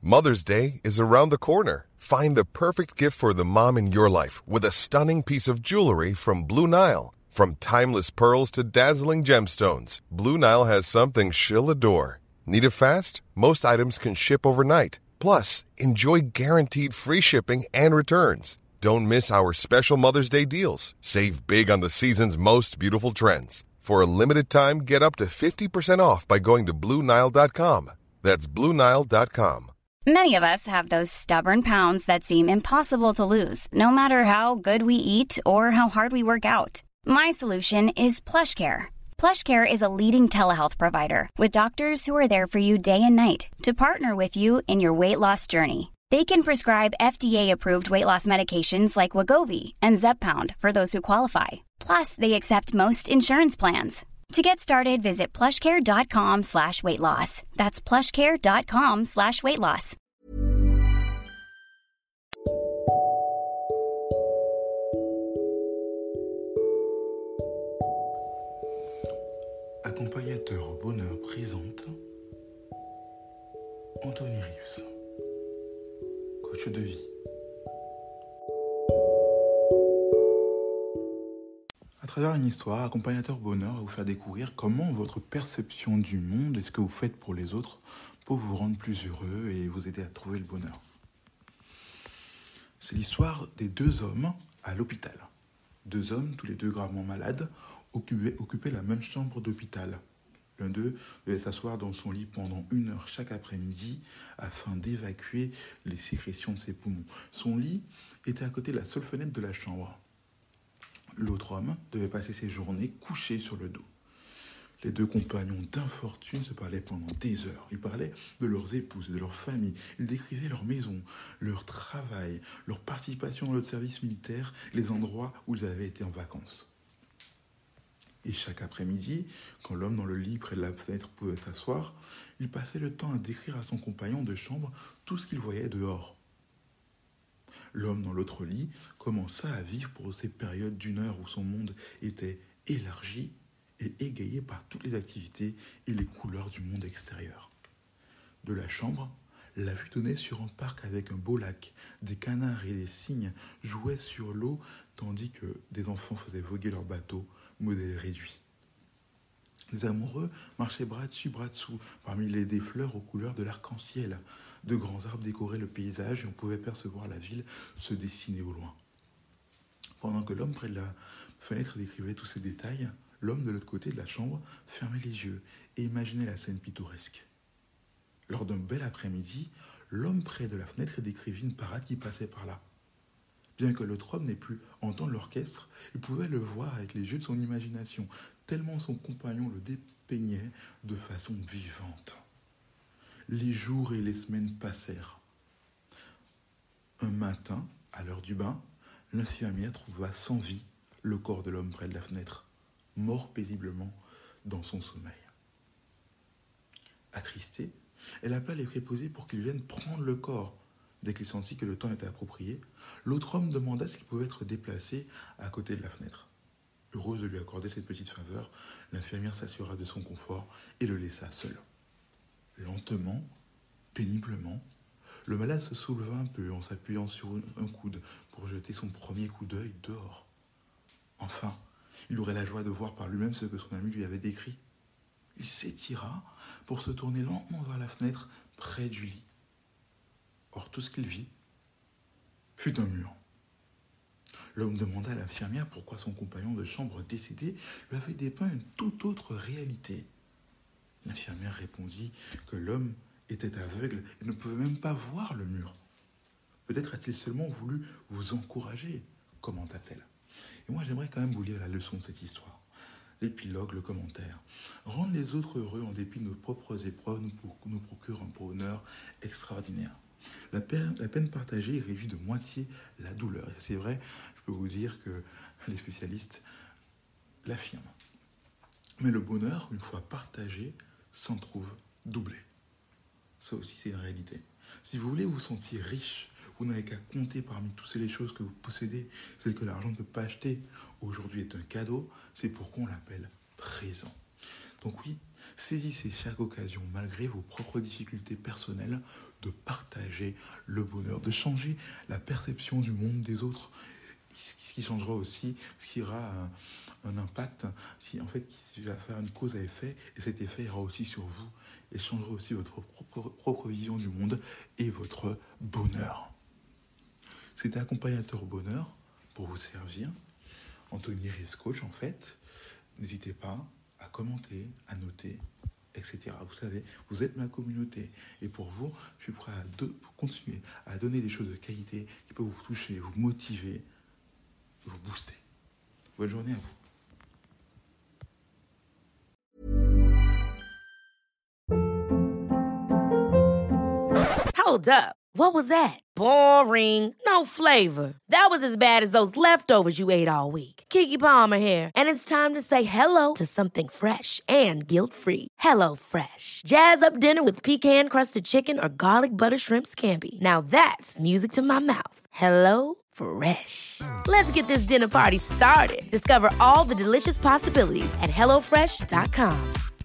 Mother's Day is around the corner. Find the perfect gift for the mom in your life with a stunning piece of jewelry from Blue Nile. From timeless pearls to dazzling gemstones, Blue Nile has something she'll adore. Need it fast? Most items can ship overnight. Plus, enjoy guaranteed free shipping and returns. Don't miss our special Mother's Day deals. Save big on the season's most beautiful trends. For a limited time, get up to 50% off by going to BlueNile.com. That's BlueNile.com. Many of us have those stubborn pounds that seem impossible to lose, no matter how good we eat or how hard we work out. My solution is PlushCare. PlushCare is a leading telehealth provider with doctors who are there for you day and night to partner with you in your weight loss journey. They can prescribe FDA-approved weight loss medications like Wegovy and Zepbound for those who qualify. Plus, they accept most insurance plans. To get started, visit plushcare.com/weightloss. That's plushcare.com/weightloss. Accompagnateur Bonheur présente Anthony Reeves, coach de vie. À travers une histoire, Accompagnateur Bonheur va vous faire découvrir comment votre perception du monde et ce que vous faites pour les autres peut vous rendre plus heureux et vous aider à trouver le bonheur. C'est l'histoire des deux hommes à l'hôpital. Deux hommes, tous les deux gravement malades, occupaient la même chambre d'hôpital. L'un d'eux devait s'asseoir dans son lit pendant 1 heure chaque après-midi afin d'évacuer les sécrétions de ses poumons. Son lit était à côté de la seule fenêtre de la chambre. L'autre homme devait passer ses journées couché sur le dos. Les deux compagnons d'infortune se parlaient pendant des heures. Ils parlaient de leurs épouses et de leur famille. Ils décrivaient leur maison, leur travail, leur participation dans le service militaire, les endroits où ils avaient été en vacances. Et chaque après-midi, quand l'homme dans le lit près de la fenêtre pouvait s'asseoir, il passait le temps à décrire à son compagnon de chambre tout ce qu'il voyait dehors. L'homme dans l'autre lit commença à vivre pour ces périodes d'1 heure où son monde était élargi et égayé par toutes les activités et les couleurs du monde extérieur. De la chambre, la vue donnait sur un parc avec un beau lac. Des canards et des cygnes jouaient sur l'eau tandis que des enfants faisaient voguer leur bateau, modèle réduit. Les amoureux marchaient bras dessus, bras dessous, parmi des fleurs aux couleurs de l'arc-en-ciel. De grands arbres décoraient le paysage et on pouvait percevoir la ville se dessiner au loin. Pendant que l'homme près de la fenêtre décrivait tous ces détails, l'homme de l'autre côté de la chambre fermait les yeux et imaginait la scène pittoresque. Lors d'un bel après-midi, l'homme près de la fenêtre décrivit une parade qui passait par là. Bien que l'autre homme n'ait pu entendre l'orchestre, il pouvait le voir avec les yeux de son imagination, tellement son compagnon le dépeignait de façon vivante. Les jours et les semaines passèrent. Un matin, à l'heure du bain, l'infirmière trouva sans vie le corps de l'homme près de la fenêtre, mort paisiblement dans son sommeil. Attristée, elle appela les préposés pour qu'ils viennent prendre le corps. Dès qu'il sentit que le temps était approprié, l'autre homme demanda s'il pouvait être déplacé à côté de la fenêtre. Heureuse de lui accorder cette petite faveur, l'infirmière s'assura de son confort et le laissa seul. Lentement, péniblement, le malade se souleva un peu en s'appuyant sur un coude pour jeter son premier coup d'œil dehors. Enfin, il aurait la joie de voir par lui-même ce que son ami lui avait décrit. Il s'étira pour se tourner lentement vers la fenêtre près du lit. Or, tout ce qu'il vit fut un mur. L'homme demanda à l'infirmière pourquoi son compagnon de chambre décédé lui avait dépeint une toute autre réalité. L'infirmière répondit que l'homme était aveugle et ne pouvait même pas voir le mur. Peut-être a-t-il seulement voulu vous encourager, commenta-t-elle. Et moi, j'aimerais quand même vous lire la leçon de cette histoire. L'épilogue, le commentaire. Rendre les autres heureux en dépit de nos propres épreuves nous procure un bonheur extraordinaire. La peine partagée réduit de moitié la douleur. Et c'est vrai, je peux vous dire que les spécialistes l'affirment. Mais le bonheur, une fois partagé, s'en trouve doublé. Ça aussi, c'est une réalité. Si vous voulez vous sentir riche, vous n'avez qu'à compter parmi toutes les choses que vous possédez, celles que l'argent ne peut pas acheter. Aujourd'hui est un cadeau, c'est pourquoi on l'appelle présent. Donc oui, Saisissez chaque occasion, malgré vos propres difficultés personnelles, de partager le bonheur, de changer la perception du monde des autres, ce qui changera aussi, ce qui aura un impact, qui va faire une cause à effet, et cet effet ira aussi sur vous, et changera aussi votre propre vision du monde et votre bonheur. C'était Accompagnateur au bonheur, pour vous servir, Anthony Riez Coach en fait. N'hésitez pas à commenter, à noter, etc. Vous savez, vous êtes ma communauté. Et pour vous, je suis prêt à continuer à donner des choses de qualité qui peuvent vous toucher, vous motiver, vous booster. Bonne journée à vous. Hold up. What was that? Boring. No flavor. That was as bad as those leftovers you ate all week. Keke Palmer here, and it's time to say hello to something fresh and guilt-free. Hello Fresh. Jazz up dinner with pecan-crusted chicken or garlic butter shrimp scampi. Now that's music to my mouth. Hello Fresh. Let's get this dinner party started. Discover all the delicious possibilities at HelloFresh.com.